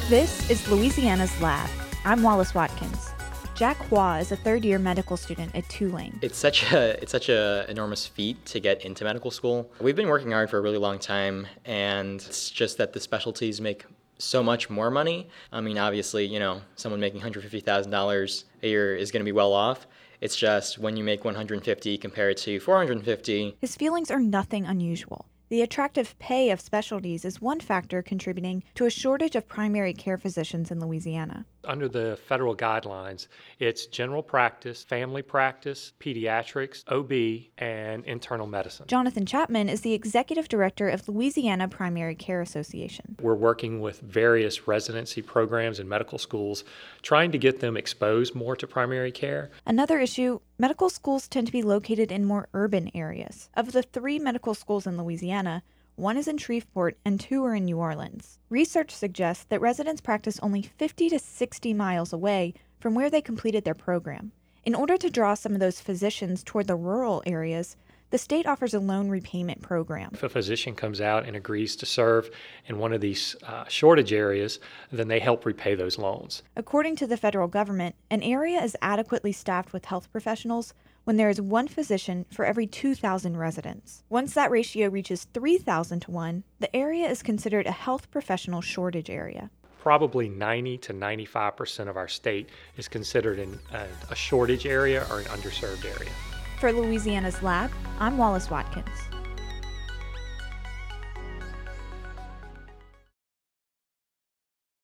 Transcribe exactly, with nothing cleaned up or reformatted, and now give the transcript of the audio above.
This is Louisiana's Lab. I'm Wallace Watkins. Jack Hua is a third-year medical student at Tulane. It's such a it's such a enormous feat to get into medical school. We've been working hard for a really long time, and it's just that the specialties make so much more money. I mean, obviously, you know, someone making one hundred fifty thousand dollars a year is going to be well off. It's just when you make one hundred fifty compared to four hundred fifty. His feelings are nothing unusual. The attractive pay of specialties is one factor contributing to a shortage of primary care physicians in Louisiana. Under the federal guidelines, it's general practice, family practice, pediatrics, O B, and internal medicine. Jonathan Chapman is the executive director of Louisiana Primary Care Association. We're working with various residency programs in medical schools, trying to get them exposed more to primary care. Another issue, medical schools tend to be located in more urban areas. Of the three medical schools in Louisiana, one is in Shreveport and two are in New Orleans. Research suggests that residents practice only fifty to sixty miles away from where they completed their program. In order to draw some of those physicians toward the rural areas, the state offers a loan repayment program. If a physician comes out and agrees to serve in one of these uh, shortage areas, then they help repay those loans. According to the federal government, an area is adequately staffed with health professionals when there is one physician for every two thousand residents. Once that ratio reaches three thousand to one, the area is considered a health professional shortage area. Probably ninety to ninety-five percent of our state is considered in a, a shortage area or an underserved area. For Louisiana's Lab, I'm Wallace Watkins.